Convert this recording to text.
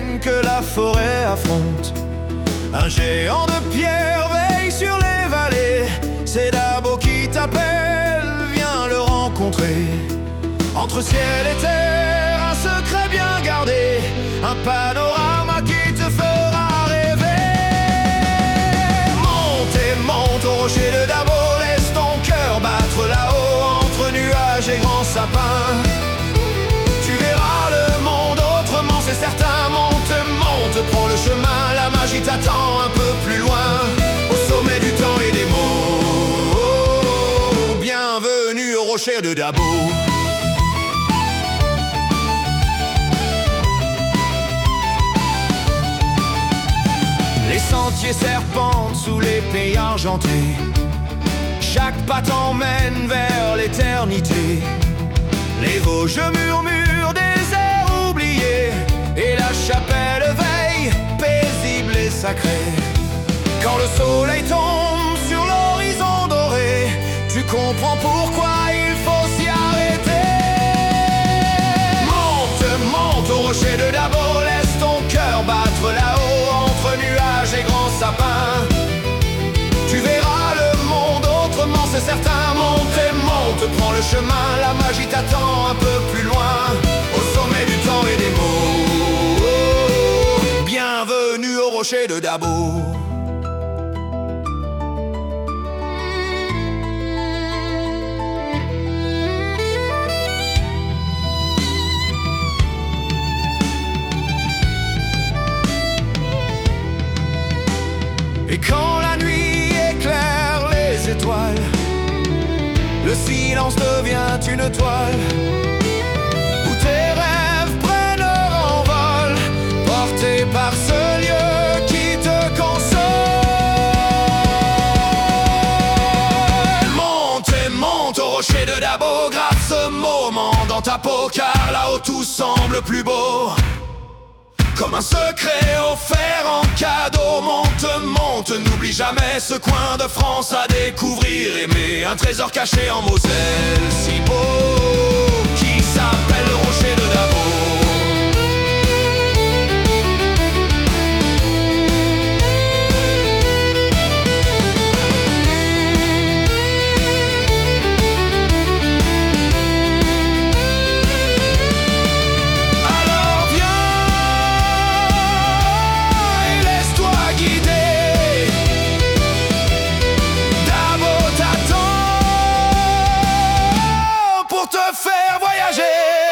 peine que la forêt affronte. Un géant de pierre veille sur les vallées. C'est Dabo qui t'appelle, viens le rencontrer. Entre ciel et terre, un secret bien gardé, un panorama qui te fera rêver. Monte et monte au rocher de Dabo, laisse ton cœur battre là-haut entre nuages et grands sapins. Tu verras le monde autrement, c'est certain. Monte, monte, prends le chemin, la magie t'attend un peu plus loin, au sommet du temps et des mots. Bienvenue au rocher de Dabo. Les sentiers serpentent sous les pays argentés. Chaque pas t'emmène vers l'éternité. Les Vosges murmurent des airs oubliés, et la chapelle veille, paisible et sacrée. Quand le soleil tombe sur l'horizon doré, tu comprends pourquoi il faut s'y arrêter. Monte, monte au rocher de Dabo, laisse ton cœur battre là-haut entre nuages et grands sapins. Tu verras le monde autrement, c'est certain. Monte et monte, prends le chemin, la magie t'attend un peu plus loin, au sommet du temps et des mots. Bienvenue au rocher de Dabo. Et quand la nuit éclaire les étoiles, le silence devient une toile où tes rêves prennent leur envol, portés par ce lieu qui te console. Monte et monte au rocher de Dabo, grave ce moment dans ta peau, car là-haut tout semble plus beau, comme un secret offert en cadeau. Monte, monte, n'oublie jamais ce coin de France à découvrir, aimer un trésor caché en Moselle si beau, qui s'appelle le rocher de Dabo. Te faire voyager.